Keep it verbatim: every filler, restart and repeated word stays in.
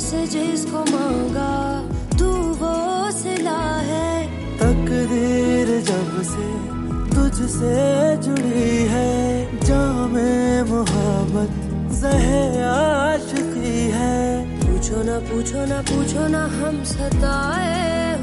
से जिसको मांगा तू वो सिला है। तकदीर जब से तुझसे जुड़ी है, जामे मोहब्बत ज़हे आशिकी है। पूछो ना पूछो ना पूछो ना हम सताए